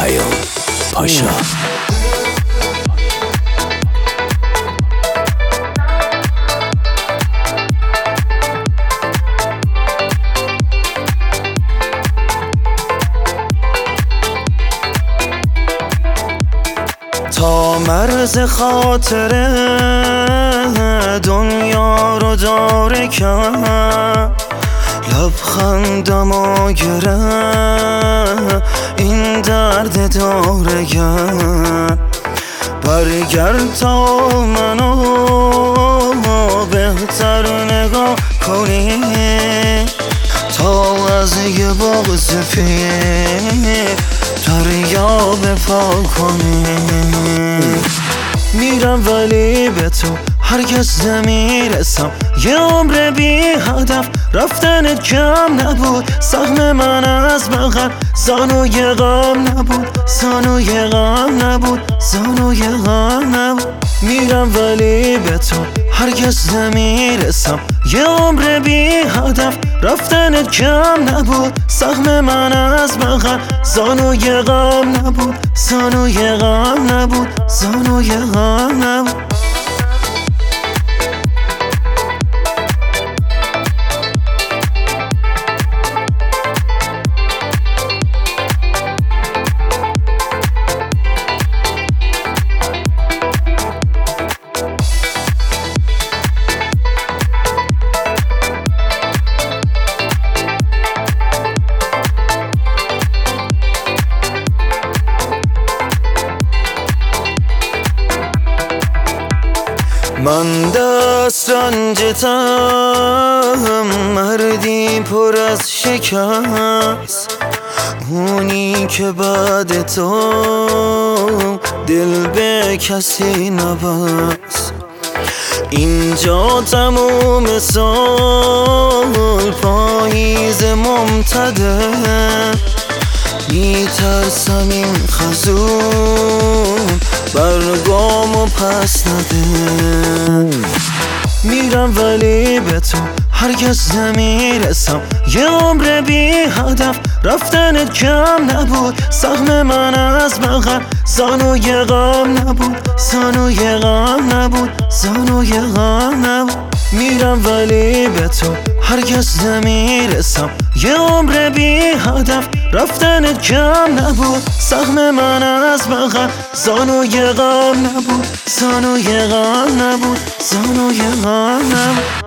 پیام پاشا. تا مرز خاطره دنیا رو داره کرد، لبخندمو گرفت این درد داره کرد. برگرد تا منو بهتر نگاه کنی، تا از یه باغ سفید دریا بپا کنی. میرم ولی به تو هرگز نمیرسم، یه عمر بی هدف رفتنت کم نبود. سهم من از بغل زانوی غم نبود، زانوی غم نبود، زانوی غم نبود. میرم ولی به تو هرگز نمیرسم، یه عمر بی هدف رفتنت کم نبود. سهم من از بغل زانوی غم نبود، زانوی غم نبود، زانوی غم نبود. من دست رنجتم، مردی پر از شکست، اونی که بعد تو دل به کسی نبست. اینجا تموم سال پاییز ممتده، میترسم این خزون برگامو پس نده. میرم ولی به تو هرگز نمیرسم، یه عمر بی هدف رفتنت کم نبود. سهم من از بغل زانوی غم نبود، زانوی غم نبود، زانوی غم نبود. میرم ولی به تو هرگز نمیرسم، یه عمر بی هدف رفتنت کم نبود. سهم من از بغل زانوی غم نبود، زانوی غم نبود، زانوی غم نبود.